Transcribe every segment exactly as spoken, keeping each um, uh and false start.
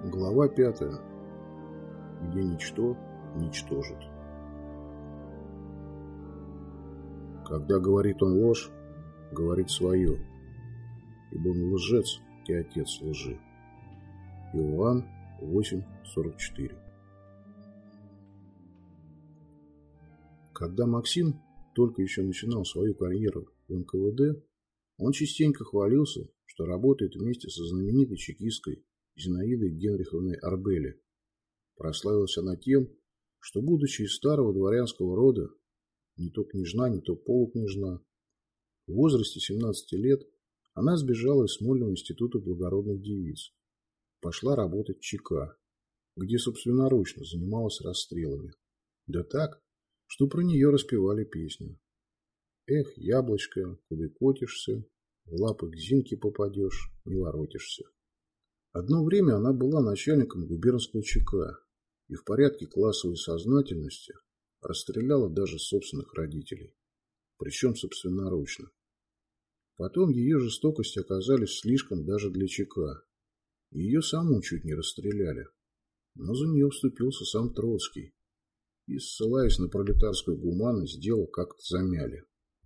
Глава пятая. Где ничто ничтожит. Когда говорит он ложь, говорит свое, ибо он лжец и отец лжи. Иоанн восемь сорок четыре. Когда Максим только еще начинал свою карьеру в эн ка вэ дэ, он частенько хвалился, что работает вместе со знаменитой чекисткой Зинаидой Генриховной Арбели. Прославилась она тем, что, будучи из старого дворянского рода, не то княжна, не то полукняжна, в возрасте семнадцати лет она сбежала из Смольного института благородных девиц, пошла работать в ЧК, где собственноручно занималась расстрелами. Да так, что про нее распевали песню. «Эх, яблочко, куда котишься, в лапы к Зинке попадешь, не воротишься». Одно время она была начальником губернского ЧК и в порядке классовой сознательности расстреляла даже собственных родителей, причем собственноручно. Потом ее жестокости оказались слишком даже для ЧК, и ее саму чуть не расстреляли, но за нее вступился сам Троцкий и, ссылаясь на пролетарскую гуманность, дело как-то замяли.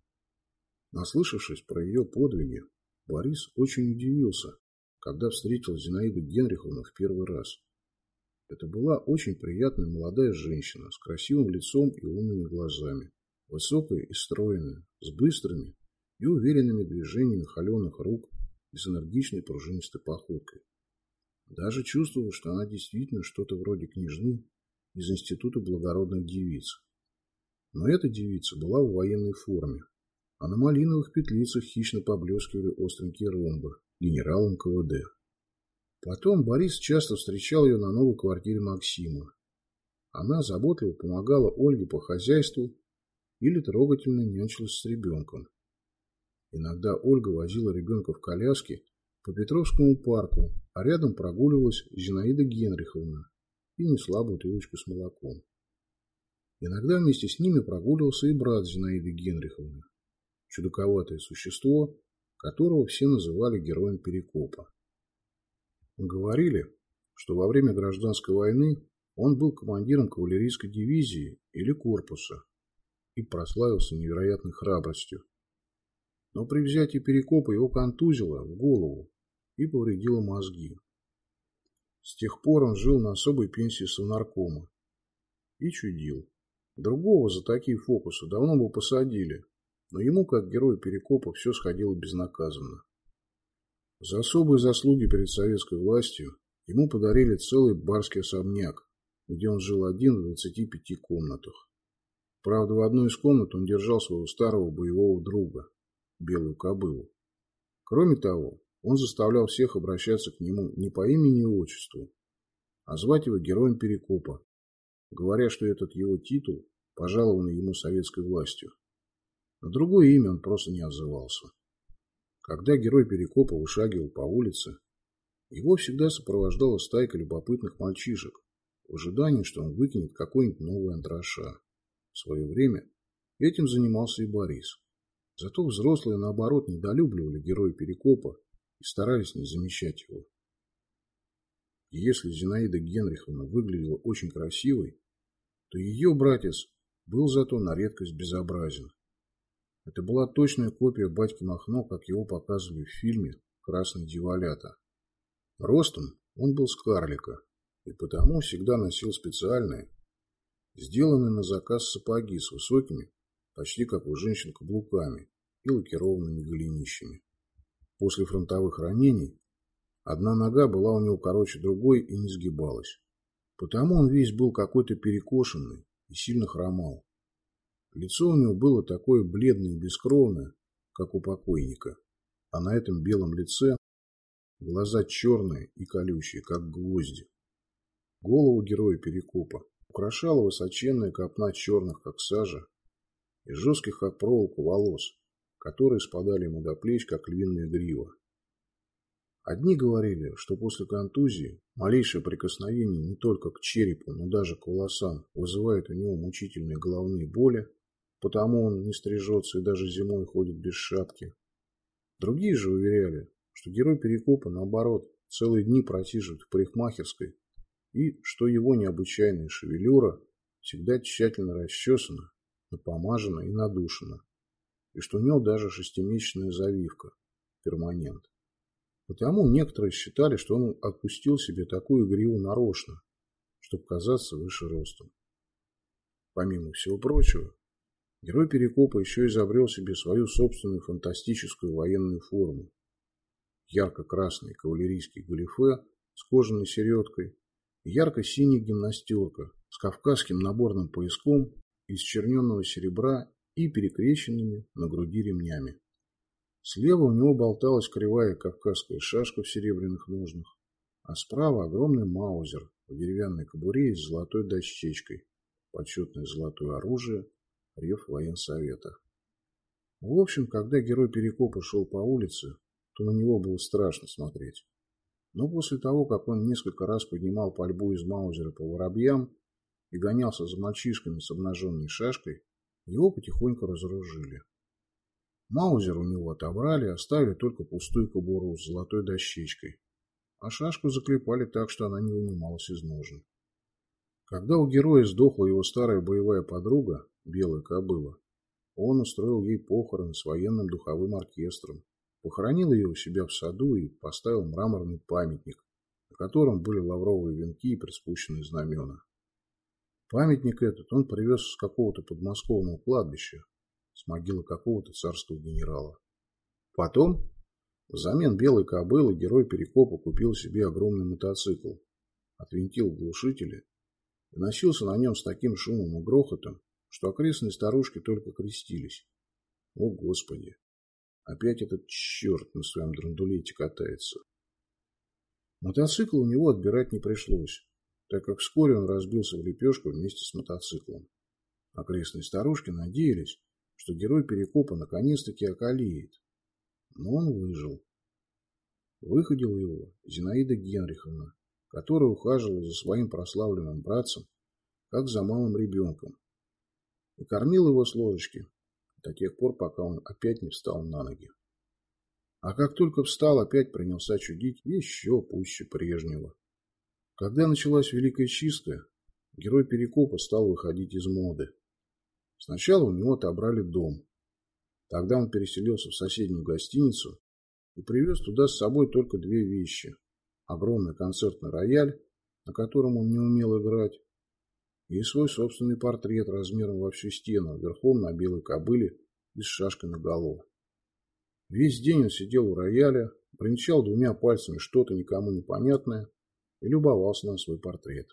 Наслышавшись про ее подвиги, Борис очень удивился, когда встретил Зинаиду Генриховну в первый раз. Это была очень приятная молодая женщина с красивым лицом и умными глазами, высокая и стройная, с быстрыми и уверенными движениями холеных рук и с энергичной пружинистой походкой. Даже чувствовал, что она действительно что-то вроде княжны из института благородных девиц. Но эта девица была в военной форме, а на малиновых петлицах хищно поблескивали остренькие ромбы генерала эн ка вэ дэ. Потом Борис часто встречал ее на новой квартире Максима. Она заботливо помогала Ольге по хозяйству или трогательно нянчилась с ребенком. Иногда Ольга возила ребенка в коляске по Петровскому парку, а рядом прогуливалась Зинаида Генриховна и несла бутылочку с молоком. Иногда вместе с ними прогуливался и брат Зинаиды Генриховны, чудаковатое существо, которого все называли героем Перекопа. Говорили, что во время гражданской войны он был командиром кавалерийской дивизии или корпуса и прославился невероятной храбростью. Но при взятии Перекопа его контузило в голову и повредило мозги. С тех пор он жил на особой пенсии совнаркома и чудил. Другого за такие фокусы давно бы посадили, но ему, как герою Перекопа, все сходило безнаказанно. За особые заслуги перед советской властью ему подарили целый барский особняк, где он жил один в двадцати пяти комнатах. Правда, в одной из комнат он держал своего старого боевого друга, белую кобылу. Кроме того, он заставлял всех обращаться к нему не по имени и отчеству, а звать его героем Перекопа, говоря, что этот его титул пожалованный ему советской властью. На другое имя он просто не отзывался. Когда герой Перекопа вышагивал по улице, его всегда сопровождала стайка любопытных мальчишек в ожидании, что он выкинет какой-нибудь новый антраша. В свое время этим занимался и Борис. Зато взрослые, наоборот, недолюбливали героя Перекопа и старались не замечать его. И если Зинаида Генриховна выглядела очень красивой, то ее братец был зато на редкость безобразен. Это была точная копия батьки Махно, как его показывали в фильме «Красные дьяволята». Ростом он был с карлика, и потому всегда носил специальные, сделанные на заказ сапоги с высокими, почти как у женщин, каблуками и лакированными голенищами. После фронтовых ранений одна нога была у него короче другой и не сгибалась. Потому он весь был какой-то перекошенный и сильно хромал. Лицо у него было такое бледное и бескровное, как у покойника, а на этом белом лице глаза черные и колючие, как гвозди. Голову героя Перекопа украшала высоченная копна черных, как сажа, и жестких, как проволока, волос, которые спадали ему до плеч, как львиная грива. Одни говорили, что после контузии малейшее прикосновение не только к черепу, но даже к волосам вызывает у него мучительные головные боли, потому он не стрижется и даже зимой ходит без шапки. Другие же уверяли, что герой Перекопа, наоборот, целые дни просиживает в парикмахерской, и что его необычайная шевелюра всегда тщательно расчесана, напомажена и надушена, и что у него даже шестимесячная завивка, перманент. Потому некоторые считали, что он отпустил себе такую гриву нарочно, чтобы казаться выше ростом. Помимо всего прочего, герой Перекопа еще изобрел себе свою собственную фантастическую военную форму. Ярко-красный кавалерийский галифе с кожаной середкой и ярко-синяя гимнастерка с кавказским наборным пояском из черненного серебра и перекрещенными на груди ремнями. Слева у него болталась кривая кавказская шашка в серебряных ножнах, а справа огромный маузер в деревянной кобуре и с золотой дощечкой, почетное золотое оружие, рев военсовета. В общем, когда герой Перекопа шел по улице, то на него было страшно смотреть. Но после того, как он несколько раз поднимал пальбу из маузера по воробьям и гонялся за мальчишками с обнаженной шашкой, его потихоньку разоружили. Маузер у него отобрали, оставили только пустую кобуру с золотой дощечкой, а шашку заклепали так, что она не вынималась из ножен. Когда у героя сдохла его старая боевая подруга, белая кобыла, он устроил ей похороны с военным духовым оркестром, похоронил ее у себя в саду и поставил мраморный памятник, на котором были лавровые венки и приспущенные знамена. Памятник этот он привез с какого-то подмосковного кладбища, с могилы какого-то царского генерала. Потом, взамен белой кобылы, герой Перекопа купил себе огромный мотоцикл, отвинтил глушители и носился на нем с таким шумом и грохотом, что окрестные старушки только крестились. О, Господи! Опять этот черт на своем драндулете катается. Мотоцикл у него отбирать не пришлось, так как вскоре он разбился в лепешку вместе с мотоциклом. Окрестные старушки надеялись, что герой Перекопа наконец-таки околеет. Но он выжил. Выходила его Зинаида Генриховна, которая ухаживала за своим прославленным братцем, как за малым ребенком, и кормила его с ложечки до тех пор, пока он опять не встал на ноги. А как только встал, опять принялся чудить еще пуще прежнего. Когда началась Великая Чистка, герой Перекопа стал выходить из моды. Сначала у него отобрали дом. Тогда он переселился в соседнюю гостиницу и привез туда с собой только две вещи. Огромный концертный рояль, на котором он не умел играть, и свой собственный портрет размером во всю стену, верхом на белой кобыле и с шашкой наголо. Весь день он сидел у рояля, бренчал двумя пальцами что-то никому непонятное и любовался на свой портрет.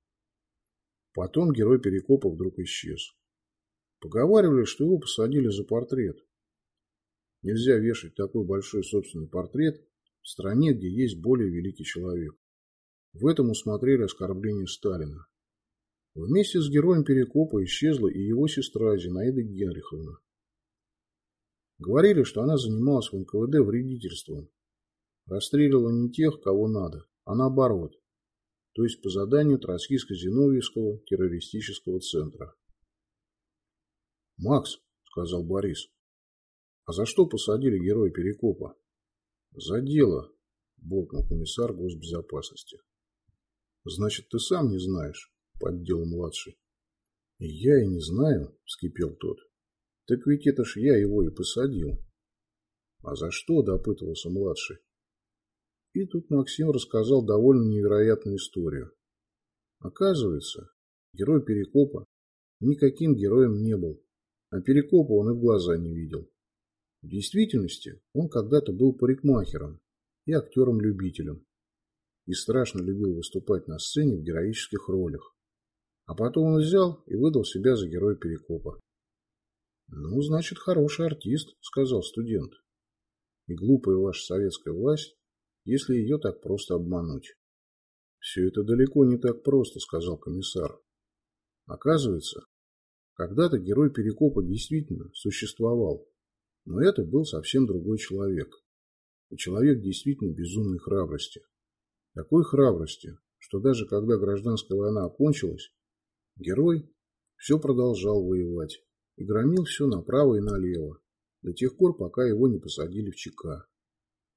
Потом герой Перекопа вдруг исчез. Поговаривали, что его посадили за портрет. Нельзя вешать такой большой собственный портрет в стране, где есть более великий человек. В этом усмотрели оскорбление Сталина. Вместе с героем Перекопа исчезла и его сестра Зинаида Генриховна. Говорили, что она занималась в эн ка вэ дэ вредительством. Расстреливала не тех, кого надо, а наоборот, то есть по заданию Троцкийско-Зиновьевского террористического центра. «Макс», — сказал Борис, — «а за что посадили героя Перекопа?» «За дело», — буркнул комиссар госбезопасности. «Значит, ты сам не знаешь?» — поддел младший. «Я и не знаю», — вскипел тот. «Так ведь это ж я его и посадил». «А за что?» — допытывался младший. И тут Максим рассказал довольно невероятную историю. Оказывается, герой Перекопа никаким героем не был, а Перекопа он и в глаза не видел. В действительности он когда-то был парикмахером и актером-любителем и страшно любил выступать на сцене в героических ролях. А потом он взял и выдал себя за героя Перекопа. «Ну, значит, хороший артист», — сказал студент. «И глупая ваша советская власть, если ее так просто обмануть». «Все это далеко не так просто», — сказал комиссар. «Оказывается, когда-то герой Перекопа действительно существовал, но это был совсем другой человек. И человек действительно безумной храбрости. Такой храбрости, что даже когда гражданская война окончилась, герой все продолжал воевать и громил все направо и налево, до тех пор, пока его не посадили в ЧК.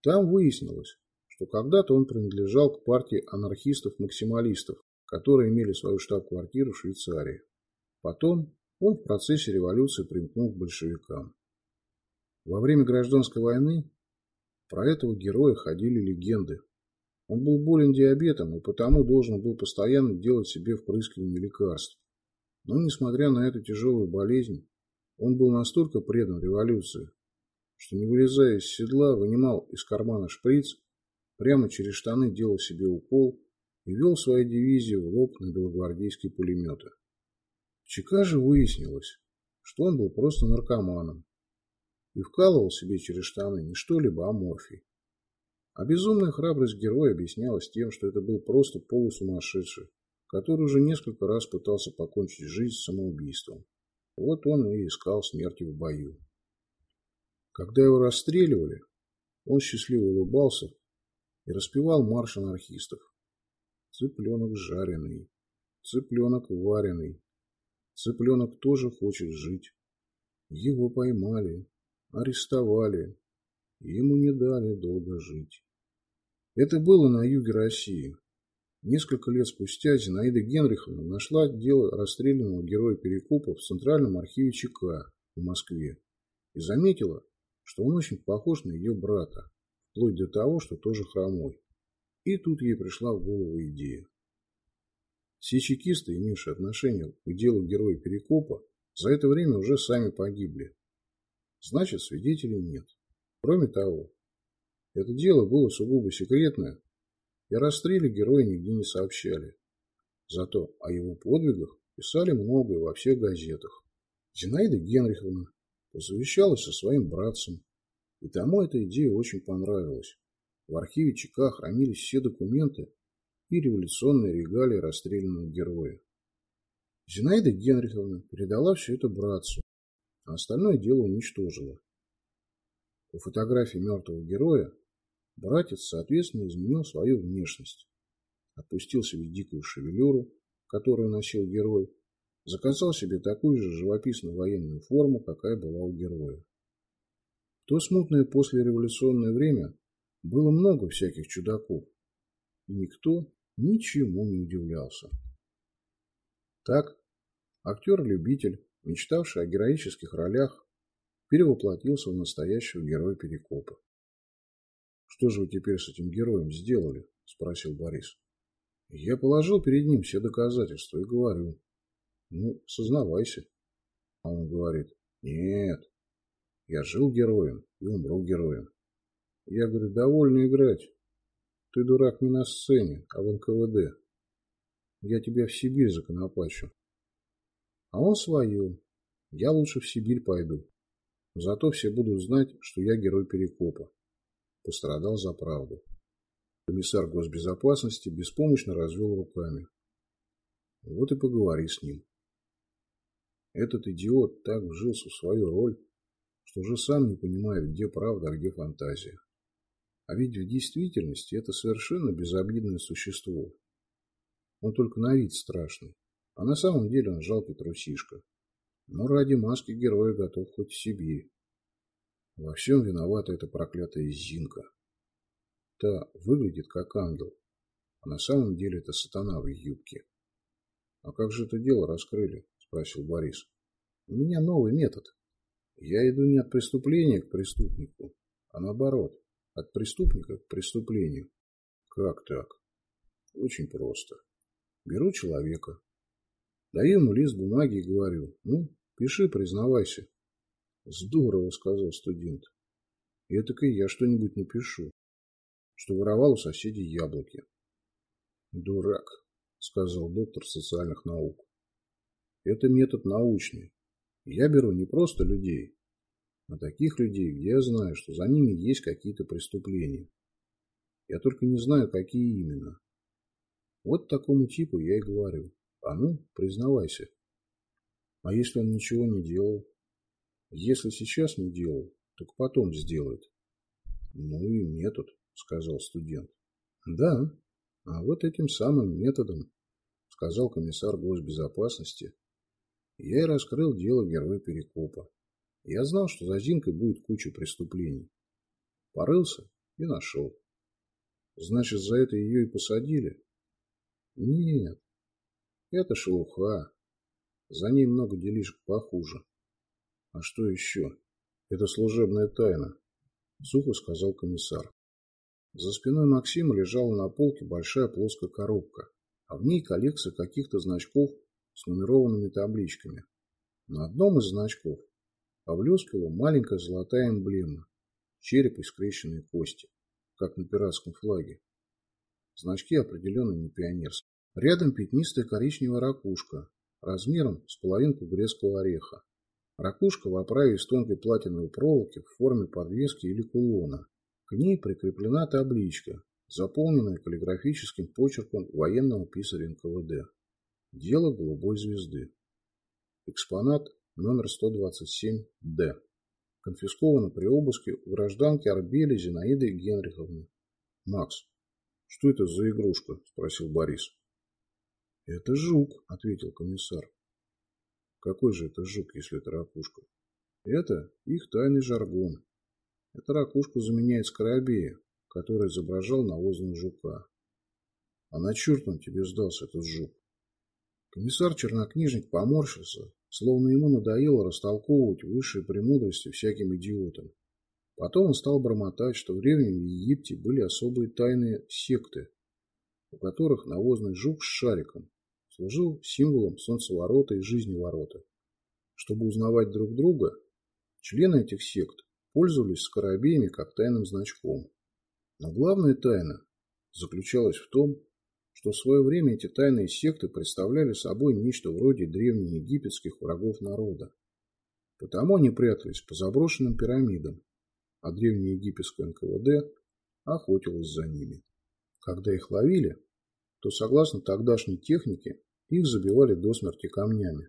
Там выяснилось, что когда-то он принадлежал к партии анархистов-максималистов, которые имели свою штаб-квартиру в Швейцарии. Потом он в процессе революции примкнул к большевикам. Во время гражданской войны про этого героя ходили легенды. Он был болен диабетом и потому должен был постоянно делать себе впрыскивание лекарств. Но, несмотря на эту тяжелую болезнь, он был настолько предан революции, что, не вылезая из седла, вынимал из кармана шприц, прямо через штаны делал себе укол и вел свою дивизию в лоб на белогвардейские пулеметы. В ЧК же выяснилось, что он был просто наркоманом и вкалывал себе через штаны не что-либо, а морфий. А безумная храбрость героя объяснялась тем, что это был просто полусумасшедший, который уже несколько раз пытался покончить жизнь самоубийством. Вот он и искал смерти в бою. Когда его расстреливали, он счастливо улыбался и распевал марш анархистов. Цыпленок жареный, цыпленок вареный, цыпленок тоже хочет жить. Его поймали, арестовали, ему не дали долго жить. Это было на юге России. Несколько лет спустя Зинаида Генриховна нашла дело расстрелянного героя Перекопа в Центральном архиве ЧК в Москве и заметила, что он очень похож на ее брата, вплоть до того, что тоже хромой. И тут ей пришла в голову идея. Все чекисты, имевшие отношение к делу героя Перекопа, за это время уже сами погибли. Значит, свидетелей нет. Кроме того, это дело было сугубо секретное, и о расстреле героя нигде не сообщали. Зато о его подвигах писали много и во всех газетах. Зинаида Генриховна посовещалась со своим братцем, и тому эта идея очень понравилась. В архиве ЧК хранились все документы и революционные регалии расстрелянного героя. Зинаида Генриховна передала все это братцу, а остальное дело уничтожила. По фотографии мертвого героя братец, соответственно, изменил свою внешность. Отпустил себе дикую шевелюру, которую носил герой, заказал себе такую же живописную военную форму, какая была у героя. В то смутное послереволюционное время было много всяких чудаков, и никто ничему не удивлялся. Так, актер-любитель, мечтавший о героических ролях, перевоплотился в настоящего героя Перекопа. «Что же вы теперь с этим героем сделали?» – спросил Борис. «Я положил перед ним все доказательства и говорю: ну, сознавайся». А он говорит: «Нет, я жил героем и умру героем». Я говорю: «Довольно играть. Ты, дурак, не на сцене, а в эн ка вэ дэ. Я тебя в Сибирь законопачу». А он свое: «Я лучше в Сибирь пойду. Зато все будут знать, что я герой Перекопа. Пострадал за правду». Комиссар госбезопасности беспомощно развел руками. Вот и поговори с ним. Этот идиот так вжился в свою роль, что уже сам не понимает, где правда, а где фантазия. А ведь в действительности это совершенно безобидное существо. Он только на вид страшный, а на самом деле он жалкий трусишка. Но ради маски героя готов хоть в Сибирь. Во всем виновата эта проклятая Зинка. Та выглядит как ангел, а на самом деле это сатана в юбке. — А как же это дело раскрыли? — спросил Борис. — У меня новый метод. Я иду не от преступления к преступнику, а наоборот, от преступника к преступлению. — Как так? — Очень просто. Беру человека, даю ему лист бумаги и говорю: ну, пиши, признавайся. — Здорово, — сказал студент. — Этак и я что-нибудь напишу, что воровал у соседей яблоки. — Дурак, — сказал доктор социальных наук. — Это метод научный. Я беру не просто людей, а таких людей, где я знаю, что за ними есть какие-то преступления. Я только не знаю, какие именно. Вот такому типу я и говорю: а ну, признавайся. А если он ничего не делал? Если сейчас не делал, так потом сделает. Ну и метод, сказал студент. Да, а вот этим самым методом, сказал комиссар госбезопасности, я и раскрыл дело героя Перекопа. Я знал, что за Зинкой будет куча преступлений. Порылся И нашел. Значит, за это ее и посадили? Нет, это шелуха. За ней много делишек похуже. А что еще? Это служебная тайна, сухо сказал комиссар. За спиной Максима лежала на полке большая плоская коробка, а в ней коллекция каких-то значков с нумерованными табличками. На одном из значков поблескивала маленькая золотая эмблема, череп из скрещенной кости, как на пиратском флаге. Значки определенно не пионерские. Рядом пятнистая коричневая ракушка, размером с половинку грецкого ореха. Ракушка в оправе из тонкой платиновой проволоки в форме подвески или кулона. К ней прикреплена табличка, заполненная каллиграфическим почерком военного писаря эн ка вэ дэ. Дело голубой звезды. Экспонат номер сто двадцать семь дэ. Конфисковано при обыске у гражданки Арбели Зинаиды Генриховны. Макс, что это за игрушка? Спросил Борис. Это жук, ответил комиссар. Какой же это жук, если это ракушка? Это их тайный жаргон. Эта ракушка заменяет скоробея, который изображал навозного жука. А на черт он тебе сдался, этот жук? Комиссар-чернокнижник поморщился, словно ему надоело растолковывать высшие премудрости всяким идиотам. Потом он стал бормотать, что в Древнем Египте были особые тайные секты, у которых навозный жук с шариком служил символом солнцеворота и жизневорота. Чтобы узнавать друг друга, члены этих сект пользовались скоробеями как тайным значком. Но главная тайна заключалась в том, что в свое время эти тайные секты представляли собой нечто вроде древнеегипетских врагов народа. Потому они прятались по заброшенным пирамидам, а древнеегипетская эн ка вэ дэ охотилась за ними. Когда их ловили, то, согласно тогдашней технике, их забивали до смерти камнями.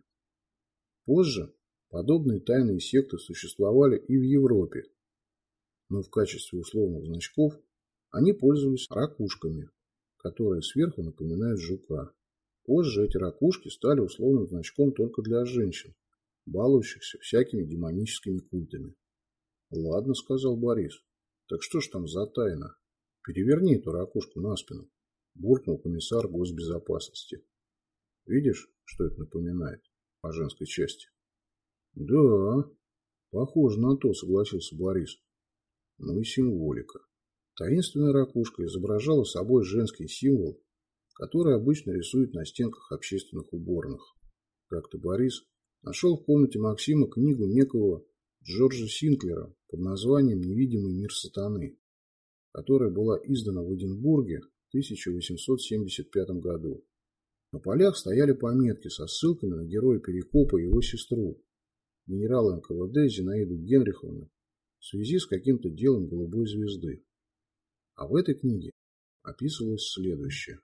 Позже подобные тайные секты существовали и в Европе, но в качестве условных значков они пользовались ракушками, которые сверху напоминают жука. Позже эти ракушки стали условным значком только для женщин, балующихся всякими демоническими культами. «Ладно», — сказал Борис, — «так что ж там за тайна? Переверни эту ракушку на спину», — буркнул комиссар госбезопасности. «Видишь, что это напоминает по женской части?» «Да, похоже на то», — согласился Борис. «Ну и символика». Таинственная ракушка изображала собой женский символ, который обычно рисуют на стенках общественных уборных. Как-то Борис нашел в комнате Максима книгу некого Джорджа Синклера под названием «Невидимый мир сатаны», которая была издана в Эдинбурге в тысяча восемьсот семьдесят пятом году. На полях стояли пометки со ссылками на героя Перекопа и его сестру, генерала эн ка вэ дэ Зинаиду Генриховну, в связи с каким-то делом голубой звезды. А в этой книге описывалось следующее.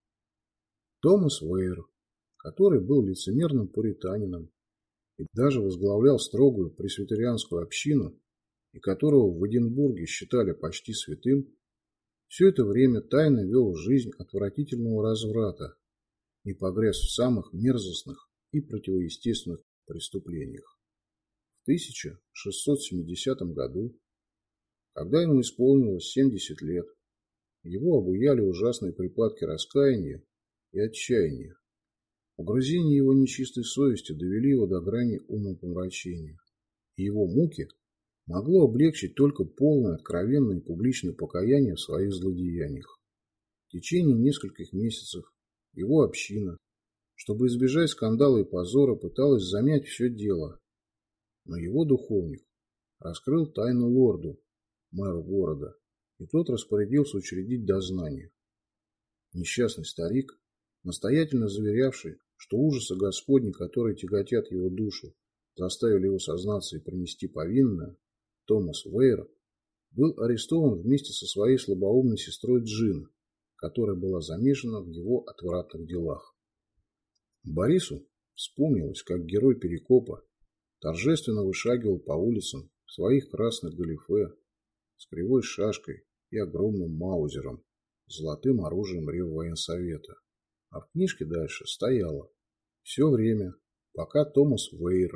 Томас Уэйр, который был лицемерным пуританином и даже возглавлял строгую пресвитерианскую общину, и которого в Эдинбурге считали почти святым, все это время тайно вел жизнь отвратительного разврата и погряз в самых мерзостных и противоестественных преступлениях. В тысяча шестьсот семидесятом году, когда ему исполнилось семьдесят лет, его обуяли ужасные припадки раскаяния и отчаяния. Угрызения его нечистой совести довели его до грани умопомрачения, и его муки могло облегчить только полное, откровенное и публичное покаяние в своих злодеяниях. В течение нескольких месяцев его община, чтобы избежать скандала и позора, пыталась замять все дело, но его духовник раскрыл тайну лорду, мэру города, и тот распорядился учредить дознание. Несчастный старик, настоятельно заверявший, что ужасы Господни, которые тяготят его душу, заставили его сознаться и принести повинное, Томас Уэйр, был арестован вместе со своей слабоумной сестрой Джин, которая была замешана в его отвратных делах. Борису вспомнилось, как герой Перекопа торжественно вышагивал по улицам в своих красных галифе с кривой шашкой и огромным маузером, золотым оружием Реввоенсовета. А в книжке дальше стояло: все время, пока Томас Уэйр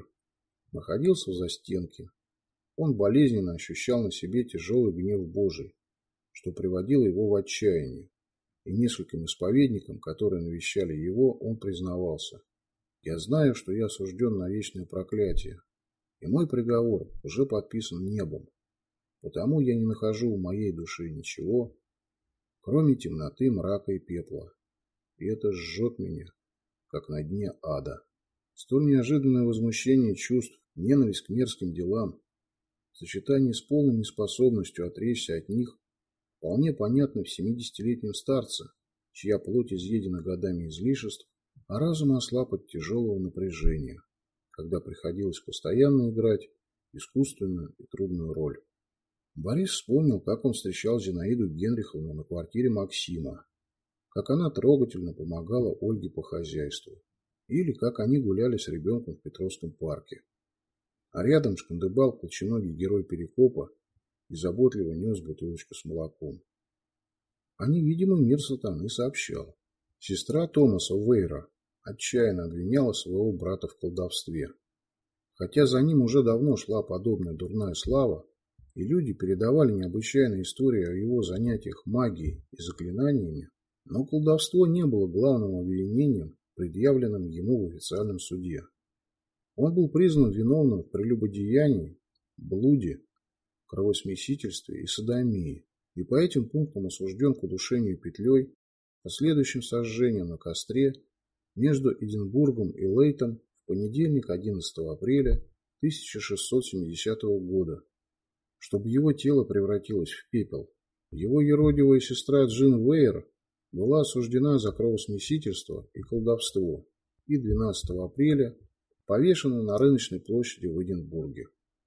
находился в застенке, он болезненно ощущал на себе тяжелый гнев Божий, что приводило его в отчаяние, и нескольким исповедникам, которые навещали его, он признавался: «Я знаю, что я осужден на вечное проклятие, и мой приговор уже подписан небом, потому я не нахожу в моей душе ничего, кроме темноты, мрака и пепла, и это жжет меня, как на дне ада». Столь неожиданное возмущение чувств, ненависть к мерзким делам, в сочетании с полной неспособностью отречься от них, вполне понятно в семидесятилетнем старце, чья плоть изъедена годами излишеств, а разум ослаб от тяжелого напряжения, когда приходилось постоянно играть искусственную и трудную роль. Борис вспомнил, как он встречал Зинаиду Генриховну на квартире Максима, как она трогательно помогала Ольге по хозяйству, или как они гуляли с ребенком в Петровском парке. А рядом шкандыбал колченогий герой Перекопа и заботливо нес бутылочку с молоком. А невидимый мир сатаны сообщал: сестра Томаса Уэйра отчаянно обвиняла своего брата в колдовстве. Хотя за ним уже давно шла подобная дурная слава, и люди передавали необычайные истории о его занятиях магией и заклинаниями, но колдовство не было главным обвинением, предъявленным ему в официальном суде. Он был признан виновным в прелюбодеянии, блуде, кровосмесительстве и содомии, и по этим пунктам осужден к удушению петлей, последующим сожжением на костре между Эдинбургом и Лейтом в понедельник, одиннадцатого апреля тысяча шестьсот семидесятого года, чтобы его тело превратилось в пепел. Его еродивая сестра Джин Уэйр была осуждена за кровосмесительство и колдовство и двенадцатого апреля повешена на рыночной площади в Эдинбурге.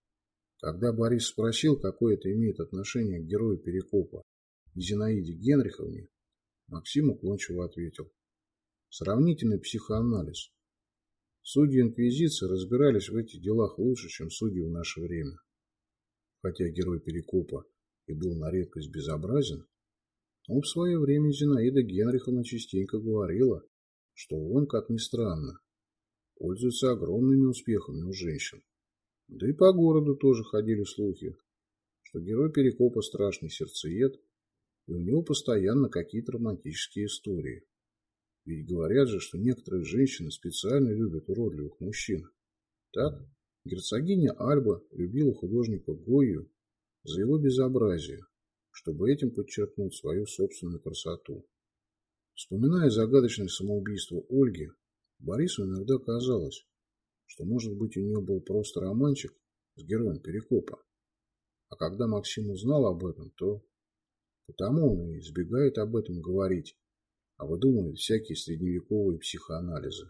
Когда Борис спросил, какое это имеет отношение к герою Перекопа и Зинаиде Генриховне, Максим уклончиво ответил: сравнительный психоанализ. Судьи инквизиции разбирались в этих делах лучше, чем судьи в наше время. Хотя герой Перекопа и был на редкость безобразен, но в свое время Зинаида Генриховна частенько говорила, что он, как ни странно, пользуется огромными успехами у женщин. Да и по городу тоже ходили слухи, что герой Перекопа страшный сердцеед, и у него постоянно какие-то романтические истории. Ведь говорят же, что некоторые женщины специально любят уродливых мужчин. Так, герцогиня Альба любила художника Гойю за его безобразие, чтобы этим подчеркнуть свою собственную красоту. Вспоминая загадочное самоубийство Ольги, Борису иногда казалось, что, может быть, у нее был просто романчик с героем Перекопа. А когда Максим узнал об этом, то потому он и избегает об этом говорить, а выдумывает всякие средневековые психоанализы.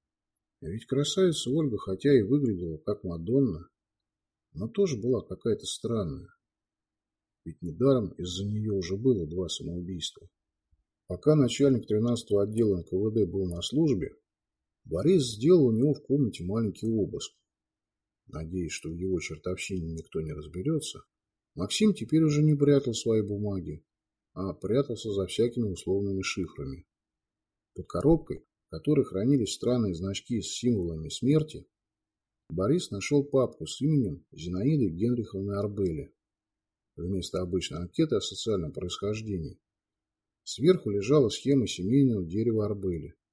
А ведь красавица Ольга, хотя и выглядела как Мадонна, но тоже была какая-то странная. Ведь недаром из-за нее уже было два самоубийства. Пока начальник тринадцатого отдела эн ка вэ дэ был на службе, Борис сделал у него в комнате маленький обыск. Надеясь, что в его чертовщине никто не разберется, Максим теперь уже не прятал свои бумаги, а прятался за всякими условными шифрами. Под коробкой, в которой хранились странные значки с символами смерти, Борис нашел папку с именем Зинаиды Генриховны Арбели. Вместо обычной анкеты о социальном происхождении сверху лежала схема семейного дерева Арбели.